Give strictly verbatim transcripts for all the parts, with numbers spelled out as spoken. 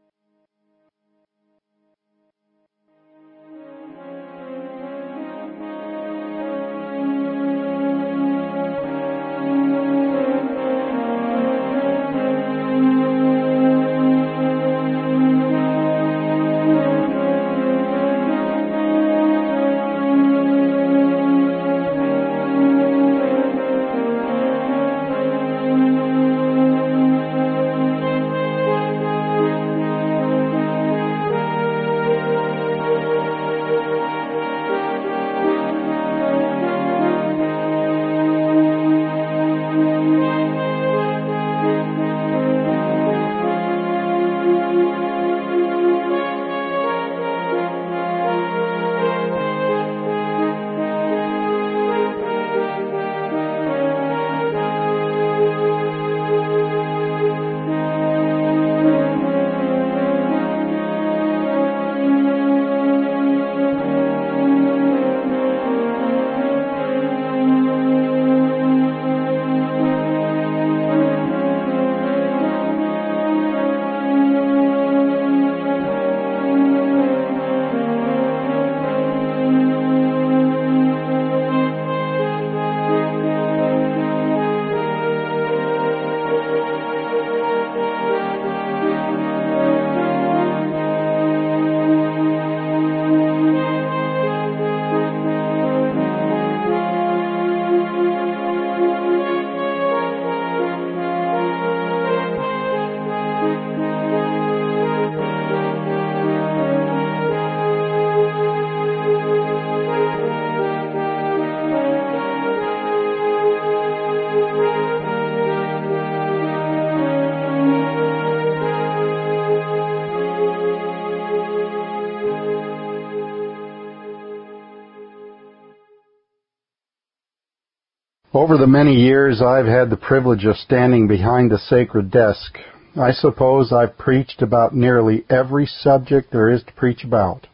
Over the many years I've had the privilege of standing behind the sacred desk, I suppose I've preached about nearly every subject there is to preach about.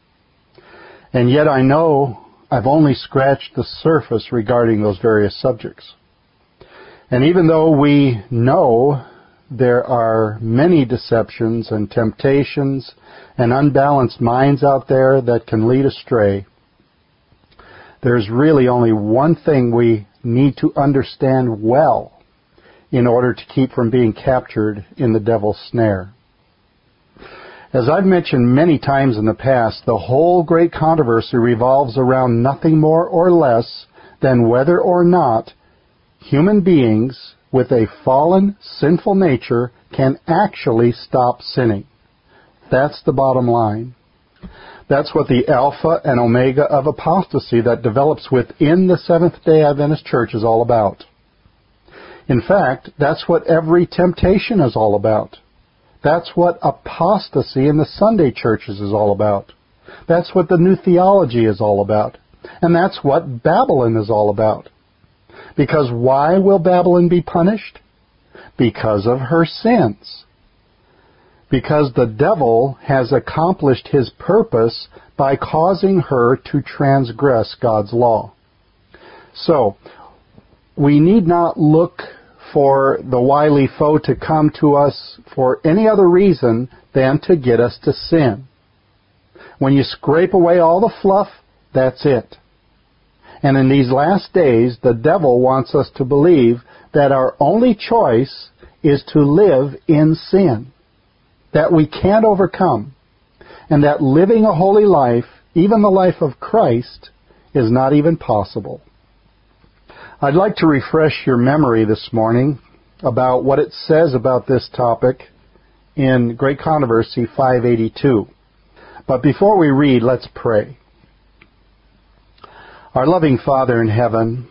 And yet I know I've only scratched the surface regarding those various subjects. And even though we know there are many deceptions and temptations and unbalanced minds out there that can lead astray, there's really only one thing we need to understand well in order to keep from being captured in the devil's snare. As I've mentioned many times in the past, the whole great controversy revolves around nothing more or less than whether or not human beings with a fallen, sinful nature can actually stop sinning. That's the bottom line. That's what the alpha and omega of apostasy that develops within the Seventh-day Adventist Church is all about. In fact, that's what every temptation is all about. That's what apostasy in the Sunday churches is all about. That's what the new theology is all about. And that's what Babylon is all about. Because why will Babylon be punished? Because of her sins. Because the devil has accomplished his purpose by causing her to transgress God's law. So, we need not look for the wily foe to come to us for any other reason than to get us to sin. When you scrape away all the fluff, that's it. And in these last days, the devil wants us to believe that our only choice is to live in sin, that we can't overcome, and that living a holy life, even the life of Christ, is not even possible. I'd like to refresh your memory this morning about what it says about this topic in Great Controversy five eighty-two. But before we read, let's pray. Our loving Father in heaven,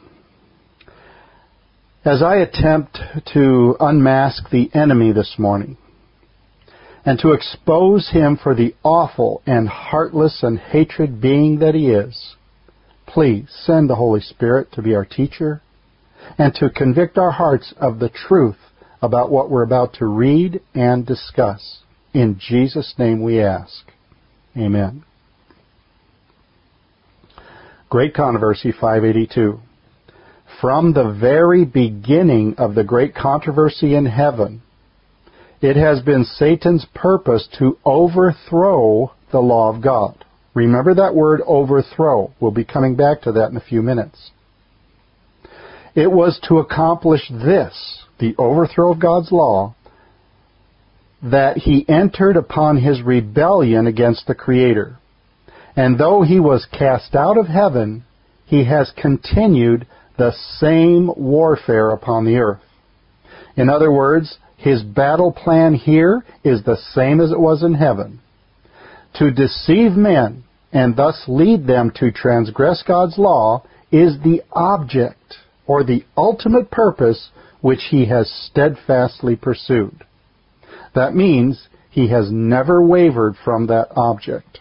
as I attempt to unmask the enemy this morning and to expose him for the awful and heartless and hatred being that he is, please send the Holy Spirit to be our teacher and to convict our hearts of the truth about what we're about to read and discuss. In Jesus' name we ask. Amen. Great Controversy five eighty-two. From the very beginning of the great controversy in heaven, It has been Satan's purpose to overthrow the law of God. Remember that word, overthrow. We'll be coming back to that in a few minutes. It was to accomplish this, the overthrow of God's law, that he entered upon his rebellion against the Creator. And though he was cast out of heaven, he has continued the same warfare upon the earth. In other words, his battle plan here is the same as it was in heaven. To deceive men and thus lead them to transgress God's law is the object or the ultimate purpose which he has steadfastly pursued. That means he has never wavered from that object.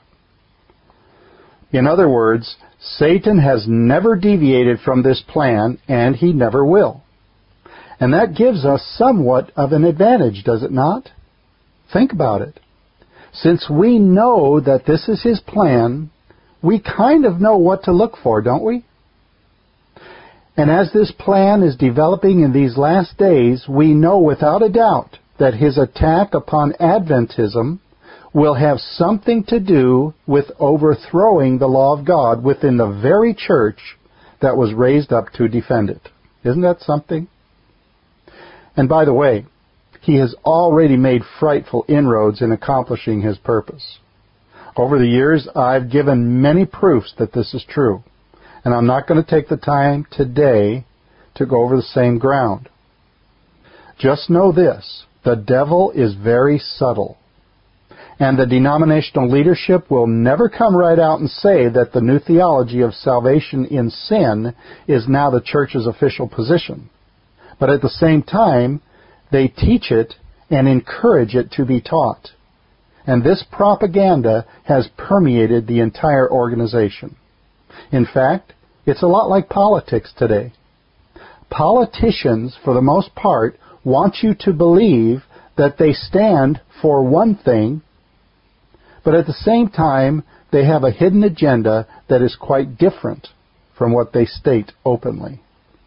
In other words, Satan has never deviated from this plan, and he never will. And that gives us somewhat of an advantage, does it not? Think about it. Since we know that this is his plan, we kind of know what to look for, don't we? And as this plan is developing in these last days, we know without a doubt that his attack upon Adventism will have something to do with overthrowing the law of God within the very church that was raised up to defend it. Isn't that something? And by the way, he has already made frightful inroads in accomplishing his purpose. Over the years, I've given many proofs that this is true. And I'm not going to take the time today to go over the same ground. Just know this, the devil is very subtle. And the denominational leadership will never come right out and say that the new theology of salvation in sin is now the church's official position. But at the same time, they teach it and encourage it to be taught. And this propaganda has permeated the entire organization. In fact, it's a lot like politics today. Politicians, for the most part, want you to believe that they stand for one thing, but at the same time, they have a hidden agenda that is quite different from what they state openly.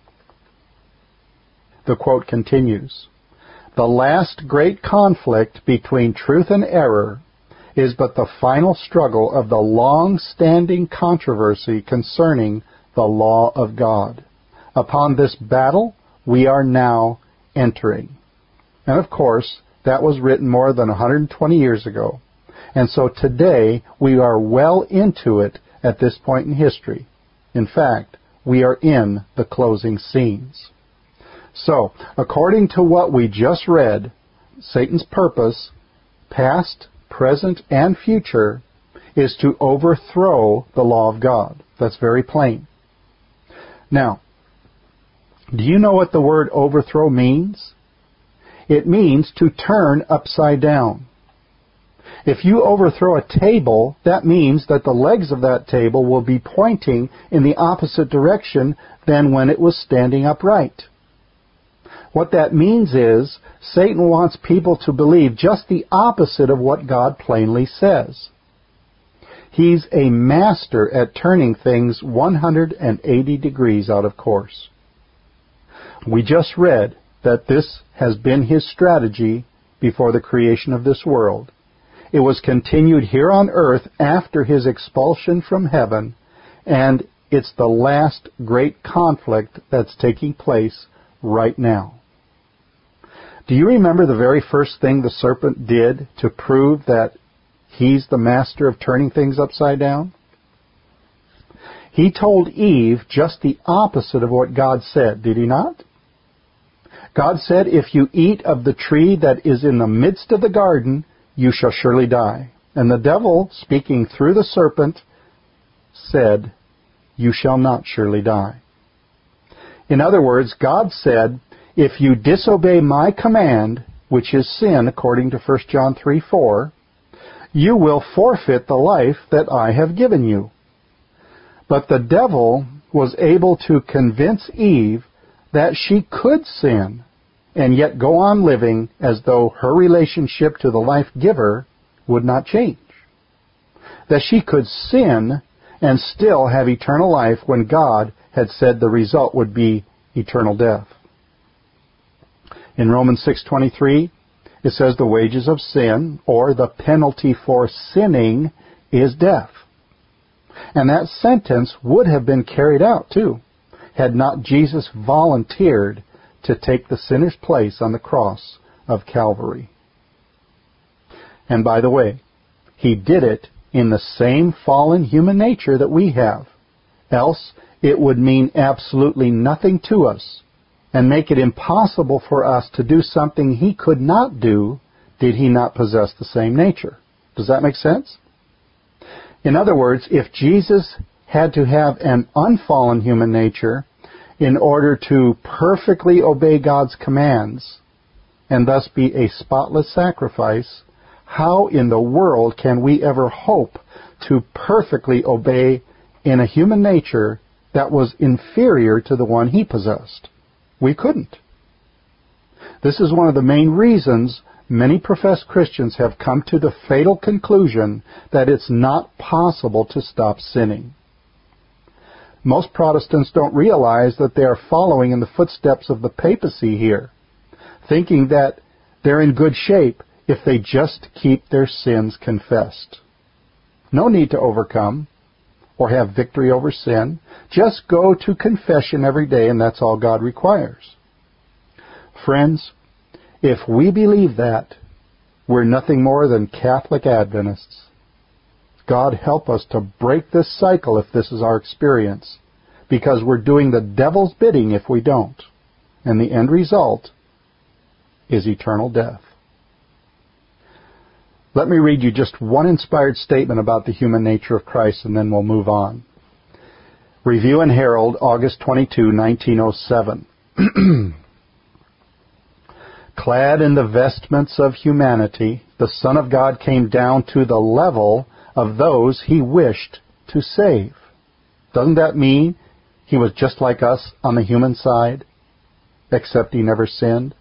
The quote continues, "The last great conflict between truth and error is but the final struggle of the long-standing controversy concerning the law of God. Upon this battle we are now entering." And of course, that was written more than one hundred twenty years ago. And so today we are well into it at this point in history. In fact, we are in the closing scenes. So, according to what we just read, Satan's purpose, past, present, and future, is to overthrow the law of God. That's very plain. Now, do you know what the word overthrow means? It means to turn upside down. If you overthrow a table, that means that the legs of that table will be pointing in the opposite direction than when it was standing upright. What that means is Satan wants people to believe just the opposite of what God plainly says. He's a master at turning things one hundred eighty degrees out of course. We just read that this has been his strategy before the creation of this world. It was continued here on earth after his expulsion from heaven, and it's the last great conflict that's taking place right now. Do you remember the very first thing the serpent did to prove that he's the master of turning things upside down? He told Eve just the opposite of what God said, did he not? God said, "If you eat of the tree that is in the midst of the garden, you shall surely die." And the devil, speaking through the serpent, said, "You shall not surely die." In other words, God said, if you disobey my command, which is sin, according to First John three four, you will forfeit the life that I have given you. But the devil was able to convince Eve that she could sin and yet go on living as though her relationship to the life giver would not change. That she could sin and still have eternal life when God had said the result would be eternal death. In Romans six twenty-three, It says the wages of sin, or the penalty for sinning, is death. And that sentence would have been carried out too, had not Jesus volunteered to take the sinner's place on the cross of Calvary. And by the way, He did it in the same fallen human nature that we have. Else, it would mean absolutely nothing to us and make it impossible for us to do something He could not do did He not possess the same nature. Does that make sense? In other words, if Jesus had to have an unfallen human nature in order to perfectly obey God's commands and thus be a spotless sacrifice, how in the world can we ever hope to perfectly obey in a human nature that was inferior to the one He possessed? We couldn't. This is one of the main reasons many professed Christians have come to the fatal conclusion that it's not possible to stop sinning. Most Protestants don't realize that they are following in the footsteps of the papacy here, thinking that they're in good shape if they just keep their sins confessed. No need to overcome or have victory over sin. Just go to confession every day, and that's all God requires. Friends, if we believe that, we're nothing more than Catholic Adventists. God help us to break this cycle if this is our experience, because we're doing the devil's bidding if we don't. And the end result is eternal death. Let me read you just one inspired statement about the human nature of Christ, and then we'll move on. Review and Herald, August twenty-second, nineteen oh seven. Clad in the vestments of humanity, the Son of God came down to the level of those He wished to save. Doesn't that mean He was just like us on the human side, except He never sinned?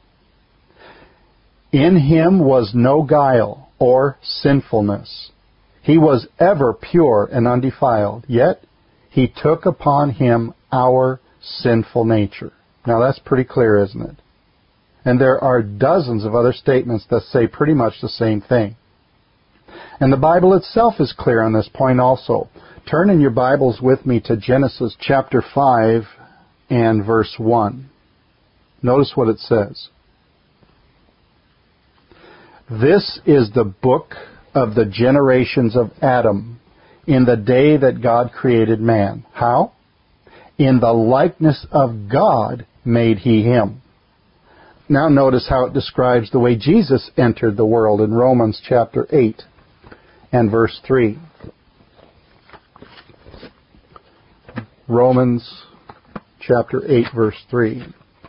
In Him was no guile or sinfulness. He was ever pure and undefiled, yet He took upon Him our sinful nature. Now that's pretty clear, isn't it? And there are dozens of other statements that say pretty much the same thing. And the Bible itself is clear on this point also. Turn in your Bibles with me to Genesis chapter five and verse one. Notice what it says. This is the book of the generations of Adam in the day that God created man. How? In the likeness of God made He him. Now notice how it describes the way Jesus entered the world in Romans chapter eight and verse three. Romans chapter eight verse three.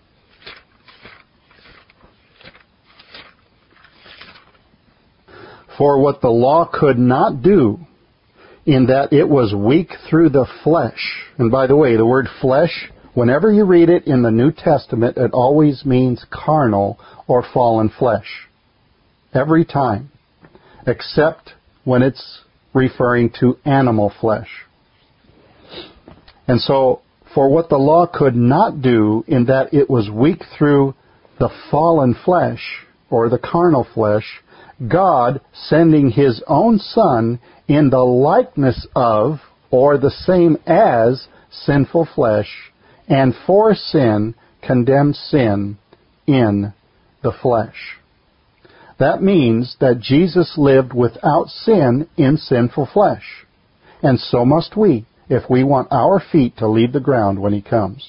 For what the law could not do, in that it was weak through the flesh. And by the way, the word flesh, whenever you read it in the New Testament, it always means carnal or fallen flesh. Every time. Except when it's referring to animal flesh. And so, for what the law could not do, in that it was weak through the fallen flesh, or the carnal flesh, God, sending His own Son in the likeness of, or the same as, sinful flesh, and for sin, condemned sin in the flesh. That means that Jesus lived without sin in sinful flesh. And so must we, if we want our feet to leave the ground when He comes.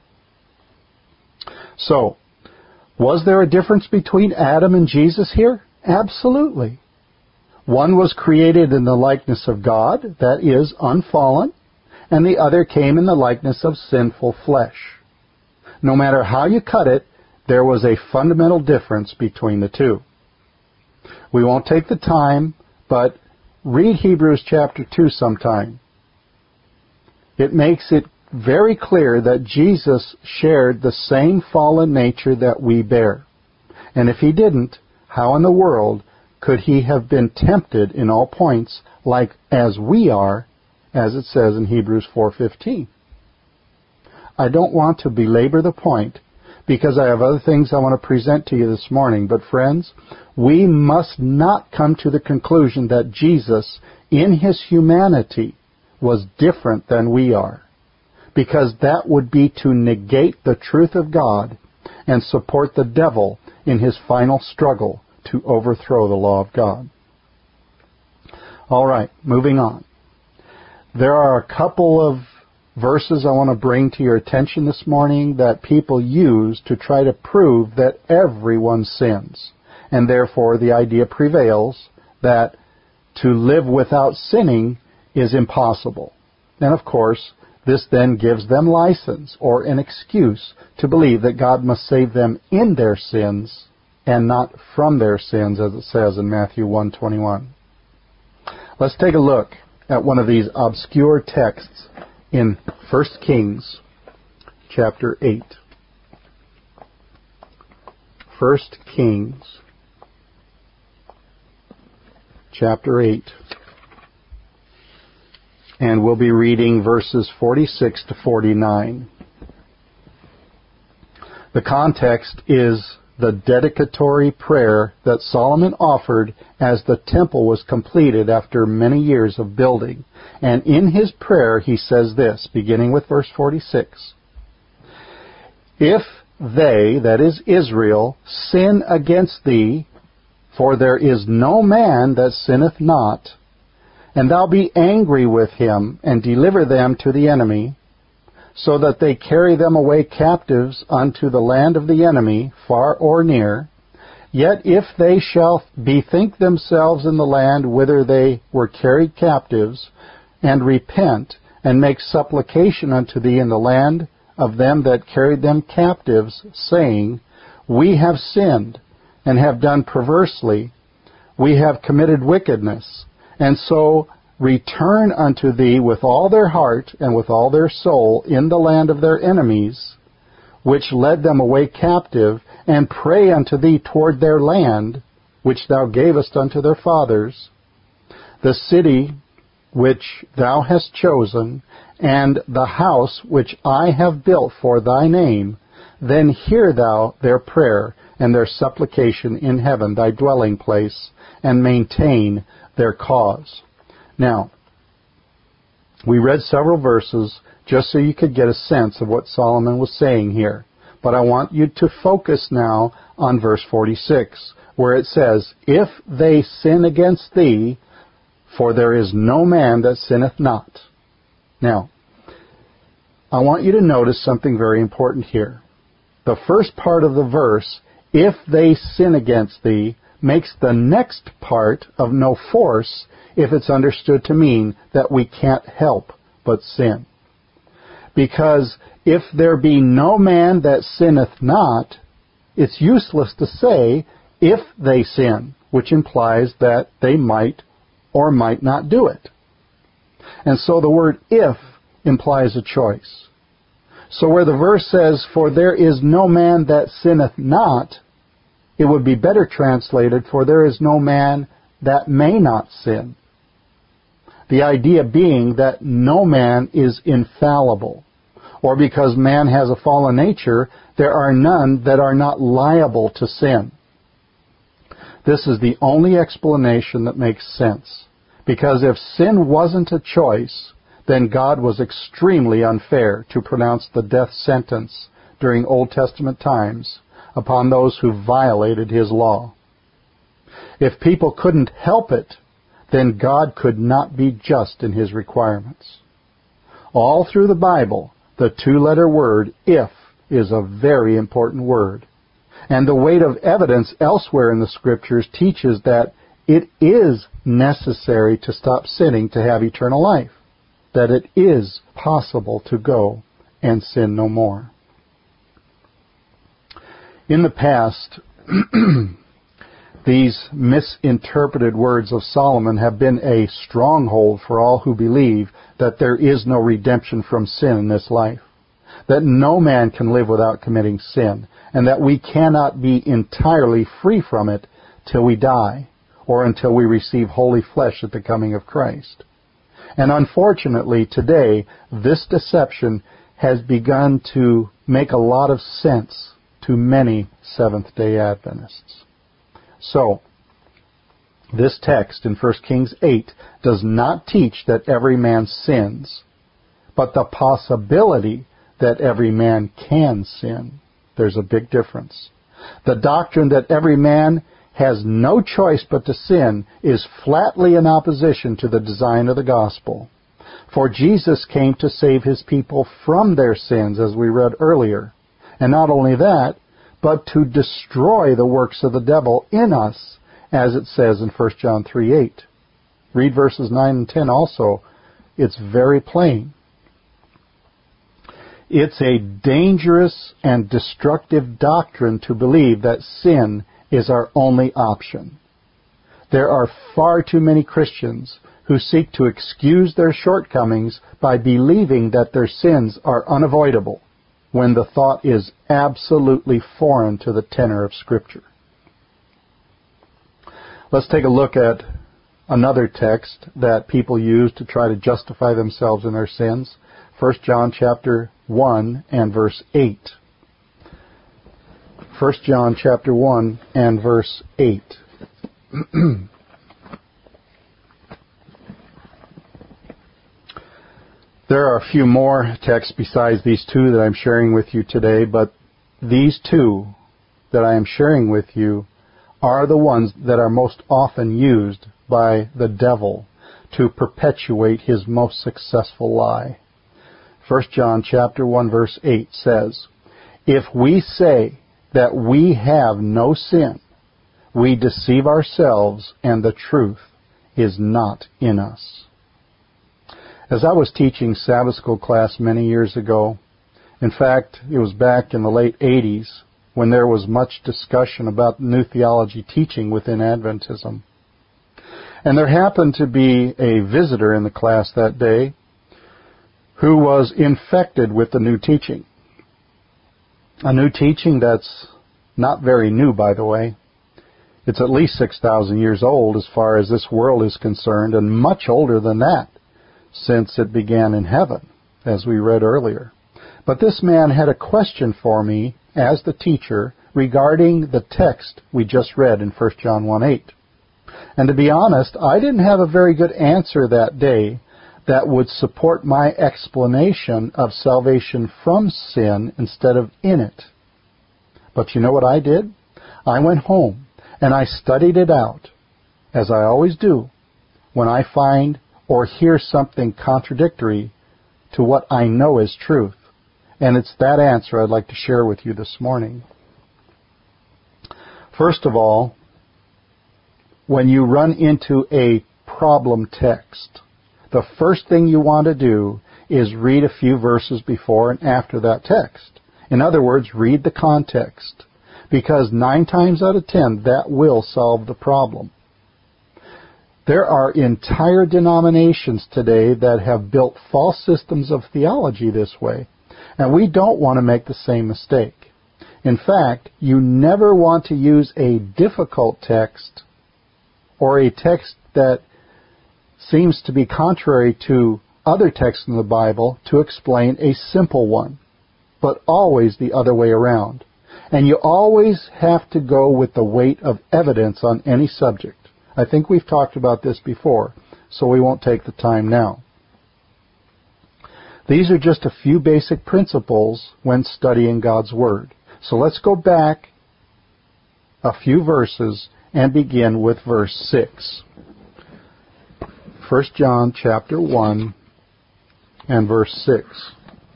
So, was there a difference between Adam and Jesus here? Absolutely. One was created in the likeness of God, that is, unfallen, and the other came in the likeness of sinful flesh. No matter how you cut it, there was a fundamental difference between the two. We won't take the time, but read Hebrews chapter two sometime. It makes it very clear that Jesus shared the same fallen nature that we bear. And if He didn't, how in the world could He have been tempted in all points like as we are, as it says in Hebrews four fifteen? I don't want to belabor the point, because I have other things I want to present to you this morning. But friends, we must not come to the conclusion that Jesus, in his humanity, was different than we are, because that would be to negate the truth of God and support the devil in his final struggle to overthrow the law of God. All right, moving on. There are a couple of verses I want to bring to your attention this morning that people use to try to prove that everyone sins. And therefore the idea prevails that to live without sinning is impossible. And of course, this then gives them license or an excuse to believe that God must save them in their sins and not from their sins, as it says in Matthew one twenty-one. Let's take a look at one of these obscure texts in First Kings chapter eight. First Kings chapter eight. And we'll be reading verses forty-six to forty-nine. The context is the dedicatory prayer that Solomon offered as the temple was completed after many years of building. And in his prayer he says this, beginning with verse forty-six. If they, that is Israel, sin against thee, for there is no man that sinneth not, and thou be angry with him, and deliver them to the enemy, so that they carry them away captives unto the land of the enemy, far or near. Yet if they shall bethink themselves in the land whither they were carried captives, and repent, and make supplication unto thee in the land of them that carried them captives, saying, We have sinned, and have done perversely, we have committed wickedness, and so return unto thee with all their heart and with all their soul in the land of their enemies, which led them away captive, and pray unto thee toward their land, which thou gavest unto their fathers, the city which thou hast chosen, and the house which I have built for thy name, then hear thou their prayer and their supplication in heaven, thy dwelling place, and maintain their cause. Now, we read several verses just so you could get a sense of what Solomon was saying here. But I want you to focus now on verse forty-six, where it says, If they sin against thee, for there is no man that sinneth not. Now, I want you to notice something very important here. The first part of the verse, if they sin against thee, makes the next part of no force if it's understood to mean that we can't help but sin. Because if there be no man that sinneth not, it's useless to say if they sin, which implies that they might or might not do it. And so the word if implies a choice. So where the verse says, for there is no man that sinneth not, it would be better translated, for there is no man that may not sin. The idea being that no man is infallible, or because man has a fallen nature, there are none that are not liable to sin. This is the only explanation that makes sense, because if sin wasn't a choice, then God was extremely unfair to pronounce the death sentence during Old Testament times upon those who violated his law. If people couldn't help it, then God could not be just in his requirements. All through the Bible, the two-letter word, if, is a very important word. And the weight of evidence elsewhere in the Scriptures teaches that it is necessary to stop sinning to have eternal life, that it is possible to go and sin no more. In the past, these misinterpreted words of Solomon have been a stronghold for all who believe that there is no redemption from sin in this life, that no man can live without committing sin, and that we cannot be entirely free from it till we die, or until we receive holy flesh at the coming of Christ. And unfortunately, today, this deception has begun to make a lot of sense to many Seventh-day Adventists. So, this text in First Kings eight does not teach that every man sins, but the possibility that every man can sin. There's a big difference. The doctrine that every man has no choice but to sin is flatly in opposition to the design of the gospel. For Jesus came to save his people from their sins, as we read earlier. And not only that, but to destroy the works of the devil in us, as it says in First John three eight. Read verses nine and ten also. It's very plain. It's a dangerous and destructive doctrine to believe that sin is our only option. There are far too many Christians who seek to excuse their shortcomings by believing that their sins are unavoidable, when the thought is absolutely foreign to the tenor of Scripture. Let's take a look at another text that people use to try to justify themselves in their sins. First John chapter one and verse eight. First John chapter one and verse eight. There are a few more texts besides these two that I'm sharing with you today, but these two that I am sharing with you are the ones that are most often used by the devil to perpetuate his most successful lie. First John chapter one verse eight says, "If we say that we have no sin, we deceive ourselves and the truth is not in us." As I was teaching Sabbath school class many years ago, in fact, it was back in the late eighties, when there was much discussion about new theology teaching within Adventism. And there happened to be a visitor in the class that day who was infected with the new teaching. A new teaching that's not very new, by the way. It's at least six thousand years old as far as this world is concerned, and much older than that, since it began in heaven, as we read earlier. But this man had a question for me as the teacher regarding the text we just read in First John one eight. And to be honest, I didn't have a very good answer that day that would support my explanation of salvation from sin instead of in it. But you know what I did? I went home and I studied it out, as I always do when I find or hear something contradictory to what I know is truth. And it's that answer I'd like to share with you this morning. First of all, when you run into a problem text, the first thing you want to do is read a few verses before and after that text. In other words, read the context, because nine times out of ten, that will solve the problem. There are entire denominations today that have built false systems of theology this way, and we don't want to make the same mistake. In fact, you never want to use a difficult text or a text that seems to be contrary to other texts in the Bible to explain a simple one, but always the other way around. And you always have to go with the weight of evidence on any subject. I think we've talked about this before, so we won't take the time now. These are just a few basic principles when studying God's Word. So let's go back a few verses and begin with verse six. First John chapter one and verse six.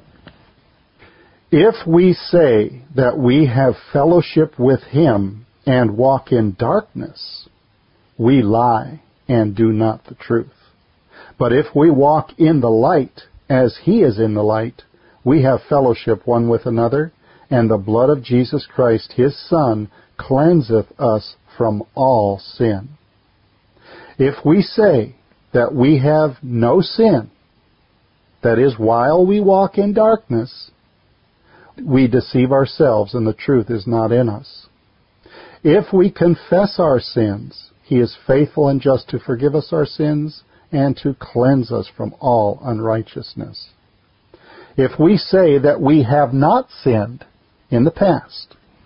"If we say that we have fellowship with him and walk in darkness, we lie and do not the truth. But if we walk in the light, as he is in the light, we have fellowship one with another, and the blood of Jesus Christ, his Son, cleanseth us from all sin. If we say that we have no sin, that is, while we walk in darkness, we deceive ourselves and the truth is not in us. If we confess our sins, he is faithful and just to forgive us our sins and to cleanse us from all unrighteousness. If we say that we have not sinned in the past,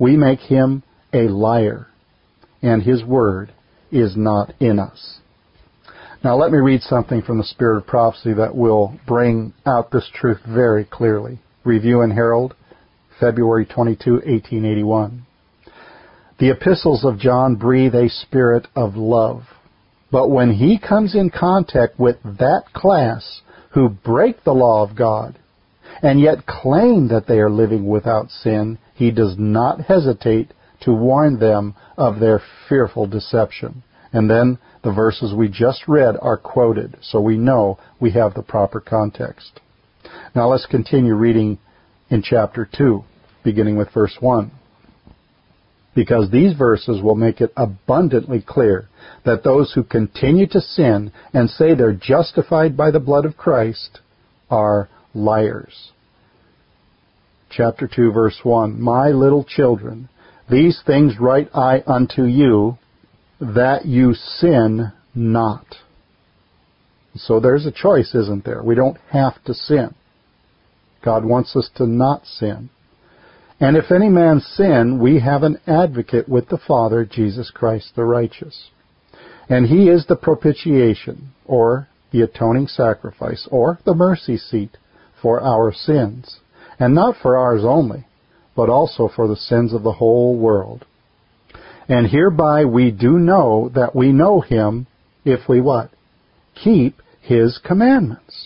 we make him a liar, and his word is not in us. Now let me read something from the Spirit of Prophecy that will bring out this truth very clearly. Review and Herald, February twenty-second, eighteen eighty-one. The epistles of John breathe a spirit of love. But when he comes in contact with that class who break the law of God and yet claim that they are living without sin, he does not hesitate to warn them of their fearful deception. And then the verses we just read are quoted, so we know we have the proper context. Now let's continue reading in chapter two, beginning with verse one. Because these verses will make it abundantly clear that those who continue to sin and say they're justified by the blood of Christ are liars. Chapter two, verse one. My little children, these things write I unto you, that you sin not. So there's a choice, isn't there? We don't have to sin. God wants us to not sin. And if any man sin, we have an advocate with the Father, Jesus Christ the righteous. And he is the propitiation, or the atoning sacrifice, or the mercy seat for our sins. And not for ours only, but also for the sins of the whole world. And hereby we do know that we know him, if we what? Keep his commandments.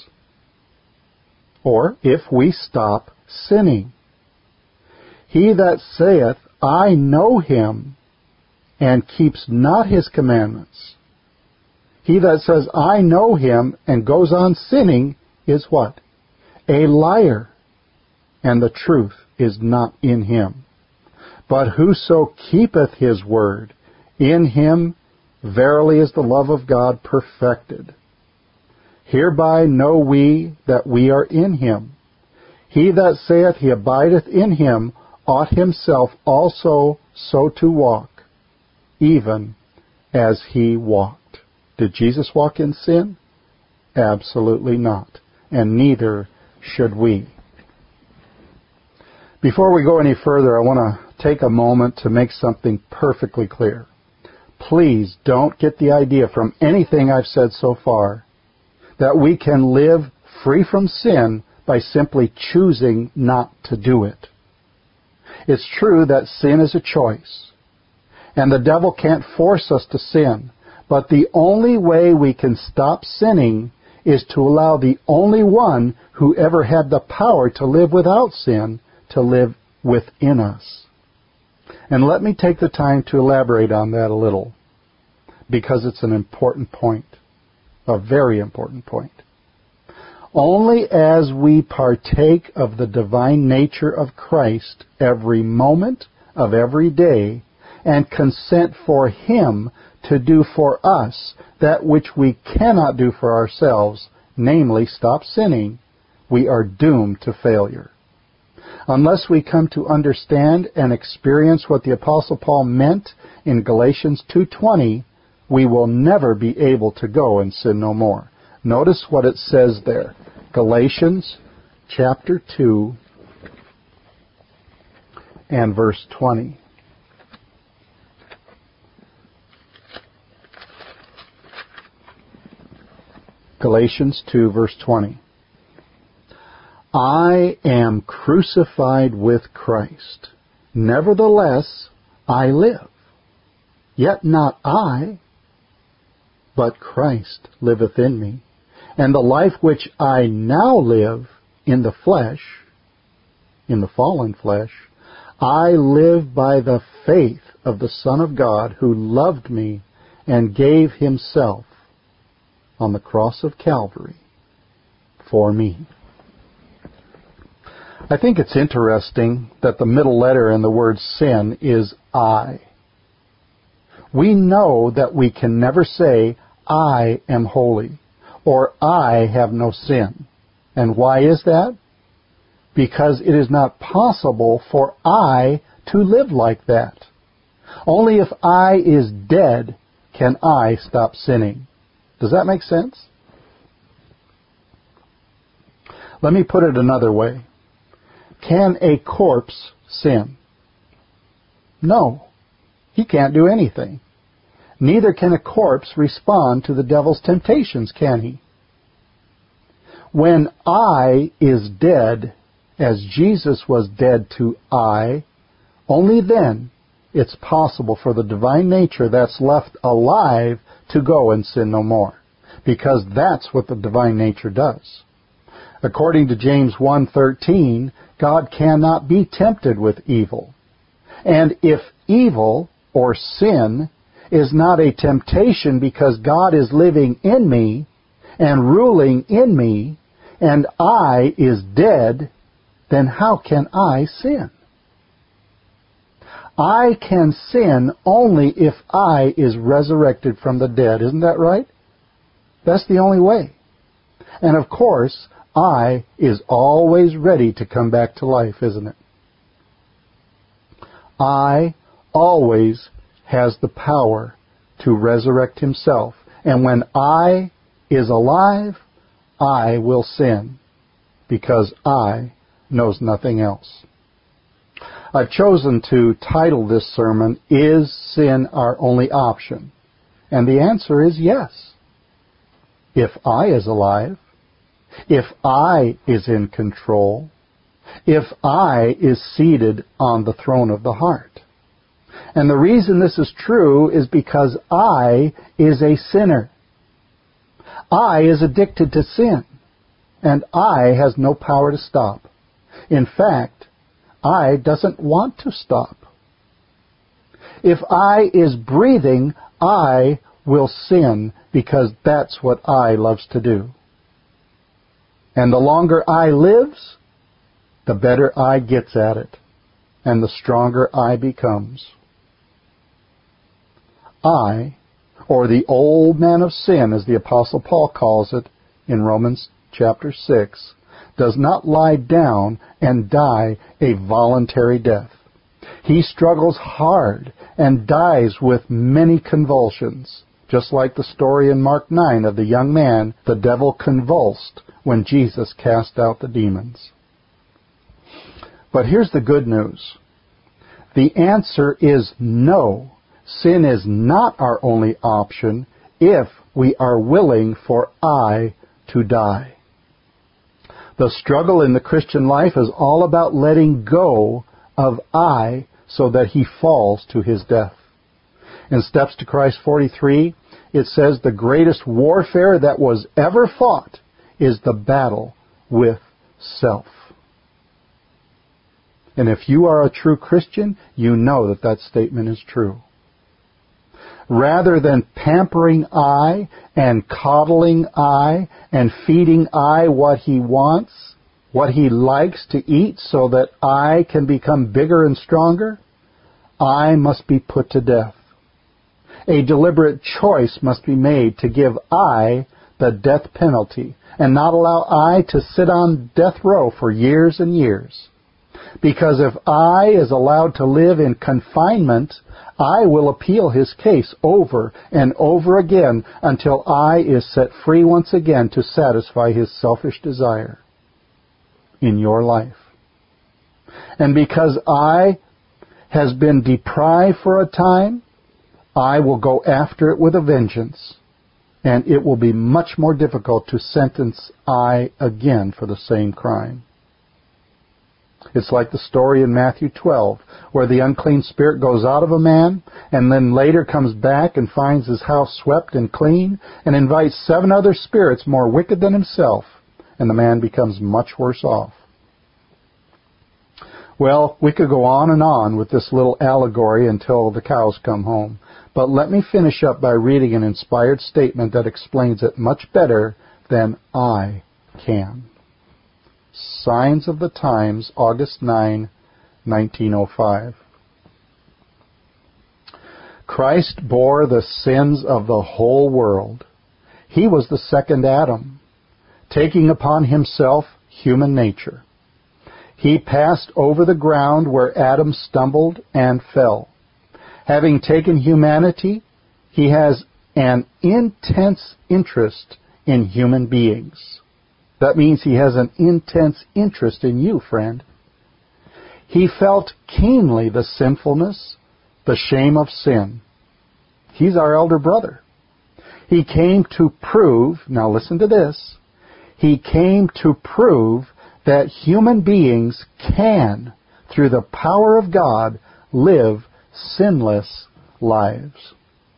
Or if we stop sinning. He that saith, I know him, and keeps not his commandments. He that says, I know him, and goes on sinning, is what? A liar, and the truth is not in him. But whoso keepeth his word, in him verily is the love of God perfected. Hereby know we that we are in him. He that saith he abideth in him ought himself also so to walk, even as he walked. Did Jesus walk in sin? Absolutely not. And neither should we. Before we go any further, I want to take a moment to make something perfectly clear. Please don't get the idea from anything I've said so far that we can live free from sin by simply choosing not to do it. It's true that sin is a choice, and the devil can't force us to sin, but the only way we can stop sinning is to allow the only one who ever had the power to live without sin to live within us. And let me take the time to elaborate on that a little, because it's an important point, a very important point. Only as we partake of the divine nature of Christ every moment of every day and consent for him to do for us that which we cannot do for ourselves, namely stop sinning, we are doomed to failure. Unless we come to understand and experience what the Apostle Paul meant in Galatians two twenty, we will never be able to go and sin no more. Notice what it says there. Galatians chapter two and verse twenty. Galatians two verse twenty. I am crucified with Christ. Nevertheless, I live. Yet not I, but Christ liveth in me. And the life which I now live in the flesh, in the fallen flesh, I live by the faith of the Son of God who loved me and gave himself on the cross of Calvary for me. I think it's interesting that the middle letter in the word sin is I. We know that we can never say, I am holy, or I have no sin. And why is that? Because it is not possible for I to live like that. Only if I is dead can I stop sinning. Does that make sense? Let me put it another way. Can a corpse sin? No, he can't do anything. Neither can a corpse respond to the devil's temptations, can he? When I is dead, as Jesus was dead to I, only then it's possible for the divine nature that's left alive to go and sin no more, because that's what the divine nature does. According to James one thirteen, God cannot be tempted with evil. And if evil or sin is not a temptation because God is living in me and ruling in me, and I is dead, then how can I sin? I can sin only if I is resurrected from the dead. Isn't that right? That's the only way. And of course, I is always ready to come back to life, isn't it? I always has the power to resurrect himself. And when I is alive, I will sin, because I knows nothing else. I've chosen to title this sermon, Is Sin Our Only Option? And the answer is yes. If I is alive, if I is in control, if I is seated on the throne of the heart. And the reason this is true is because I is a sinner. I is addicted to sin, and I has no power to stop. In fact, I doesn't want to stop. If I is breathing, I will sin, because that's what I loves to do. And the longer I lives, the better I gets at it, and the stronger I becomes. I, or the old man of sin, as the Apostle Paul calls it in Romans chapter six, does not lie down and die a voluntary death. He struggles hard and dies with many convulsions, just like the story in Mark nine of the young man the devil convulsed when Jesus cast out the demons. But here's the good news. The answer is no. Sin is not our only option if we are willing for I to die. The struggle in the Christian life is all about letting go of I so that he falls to his death. In Steps to Christ forty-three, it says the greatest warfare that was ever fought is the battle with self. And if you are a true Christian, you know that that statement is true. Rather than pampering I and coddling I and feeding I what he wants, what he likes to eat so that I can become bigger and stronger, I must be put to death. A deliberate choice must be made to give I the death penalty and not allow I to sit on death row for years and years. Because if I is allowed to live in confinement, I will appeal his case over and over again until I is set free once again to satisfy his selfish desire in your life. And because I has been deprived for a time, I will go after it with a vengeance, and it will be much more difficult to sentence I again for the same crime. It's like the story in Matthew twelve, where the unclean spirit goes out of a man and then later comes back and finds his house swept and clean and invites seven other spirits more wicked than himself, and the man becomes much worse off. Well, we could go on and on with this little allegory until the cows come home, but let me finish up by reading an inspired statement that explains it much better than I can. Signs of the Times, August ninth, nineteen oh five. Christ bore the sins of the whole world. He was the second Adam, taking upon himself human nature. He passed over the ground where Adam stumbled and fell. Having taken humanity, he has an intense interest in human beings. That means he has an intense interest in you, friend. He felt keenly the sinfulness, the shame of sin. He's our elder brother. He came to prove, now listen to this, He came to prove that human beings can, through the power of God, live sinless lives.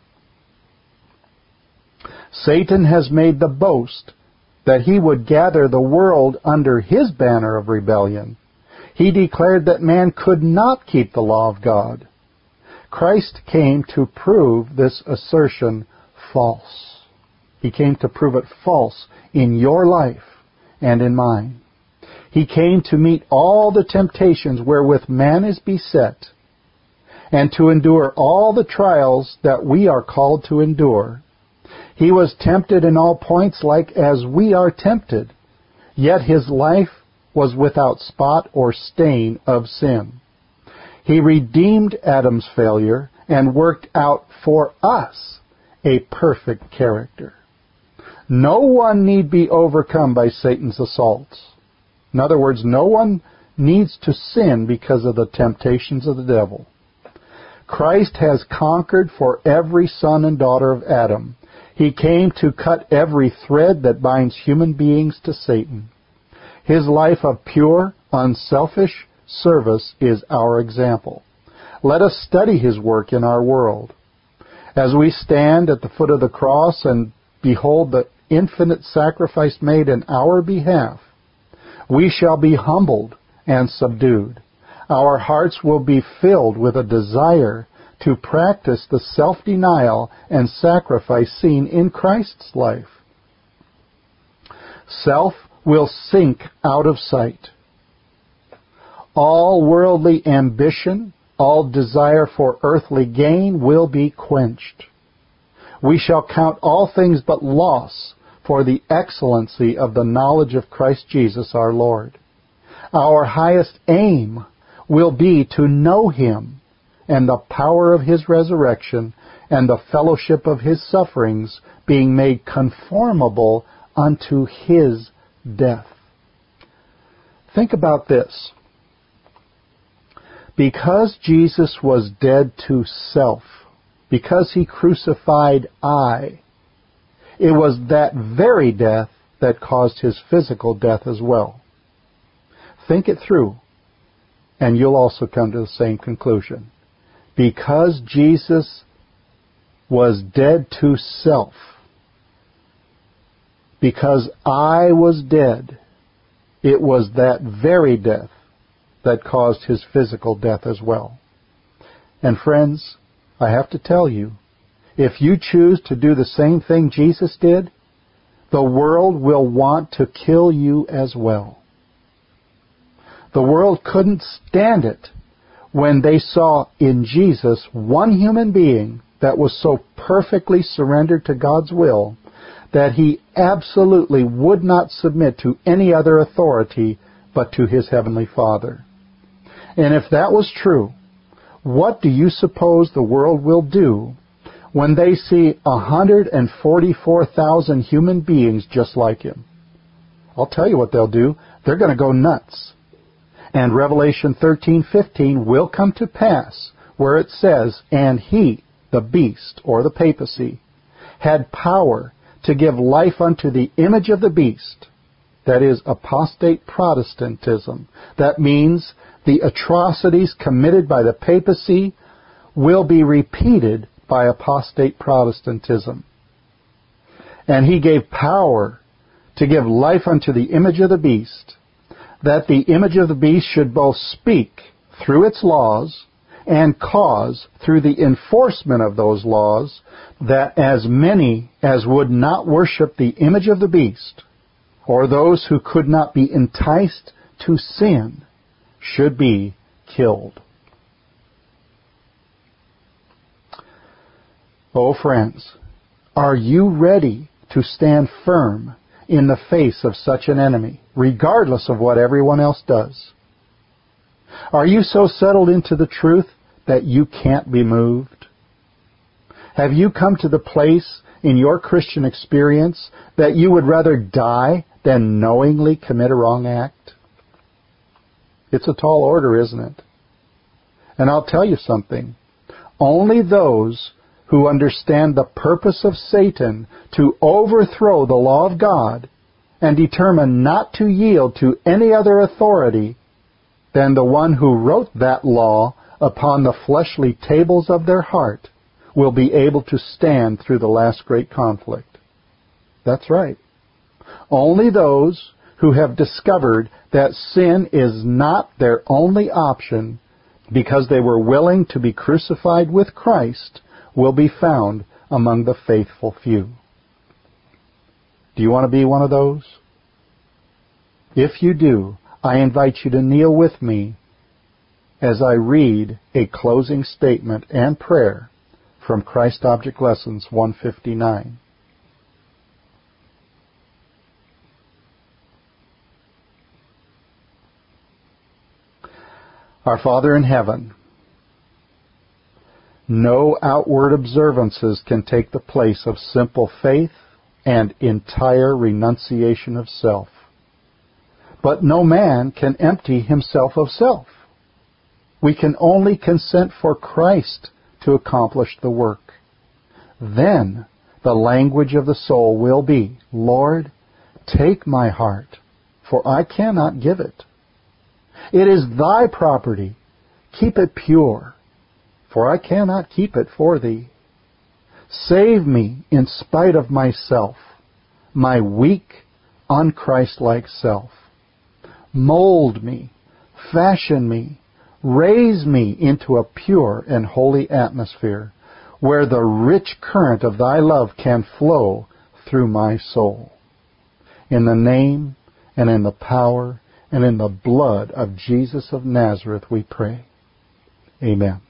Satan has made the boast that he would gather the world under his banner of rebellion. He declared that man could not keep the law of God. Christ came to prove this assertion false. He came to prove it false in your life and in mine. He came to meet all the temptations wherewith man is beset, and to endure all the trials that we are called to endure. He was tempted in all points like as we are tempted, yet his life was without spot or stain of sin. He redeemed Adam's failure and worked out for us a perfect character. No one need be overcome by Satan's assaults. In other words, no one needs to sin because of the temptations of the devil. Christ has conquered for every son and daughter of Adam. He came to cut every thread that binds human beings to Satan. His life of pure, unselfish service is our example. Let us study His work in our world. As we stand at the foot of the cross and behold the infinite sacrifice made in our behalf, we shall be humbled and subdued. Our hearts will be filled with a desire to practice the self-denial and sacrifice seen in Christ's life. Self will sink out of sight. All worldly ambition, all desire for earthly gain will be quenched. We shall count all things but loss for the excellency of the knowledge of Christ Jesus our Lord. Our highest aim will be to know Him and the power of His resurrection and the fellowship of His sufferings, being made conformable unto His death. Think about this. Because Jesus was dead to self, because He crucified I, it was that very death that caused His physical death as well. Think it through, and you'll also come to the same conclusion. Because Jesus was dead to self, because I was dead, it was that very death that caused His physical death as well. And friends, I have to tell you, if you choose to do the same thing Jesus did, the world will want to kill you as well. The world couldn't stand it when they saw in Jesus one human being that was so perfectly surrendered to God's will that He absolutely would not submit to any other authority but to His Heavenly Father. And if that was true, what do you suppose the world will do when they see one hundred forty-four thousand human beings just like Him? I'll tell you what they'll do. They're going to go nuts. And Revelation thirteen fifteen will come to pass, where it says, "And He," the beast, or the papacy, "had power to give life unto the image of the beast." That is apostate Protestantism. That means the atrocities committed by the papacy will be repeated by apostate Protestantism. And He gave power to give life unto the image of the beast, that the image of the beast should both speak through its laws and cause, through the enforcement of those laws, that as many as would not worship the image of the beast, or those who could not be enticed to sin, should be killed. Oh, friends, are you ready to stand firm in the face of such an enemy, regardless of what everyone else does? Are you so settled into the truth that you can't be moved? Have you come to the place in your Christian experience that you would rather die than knowingly commit a wrong act? It's a tall order, isn't it? And I'll tell you something. Only those who understand the purpose of Satan to overthrow the law of God and determine not to yield to any other authority than the one who wrote that law upon the fleshly tables of their heart will be able to stand through the last great conflict. That's right. Only those who have discovered that sin is not their only option because they were willing to be crucified with Christ will be found among the faithful few. Do you want to be one of those? If you do, I invite you to kneel with me as I read a closing statement and prayer from Christ Object Lessons one fifty-nine. Our Father in heaven, no outward observances can take the place of simple faith and entire renunciation of self. But no man can empty himself of self. We can only consent for Christ to accomplish the work. Then the language of the soul will be, Lord, take my heart, for I cannot give it. It is thy property. Keep it pure, for I cannot keep it for thee. Save me in spite of myself, my weak, unchristlike self. Mold me, fashion me, raise me into a pure and holy atmosphere where the rich current of thy love can flow through my soul. In the name and in the power and in the blood of Jesus of Nazareth we pray. Amen.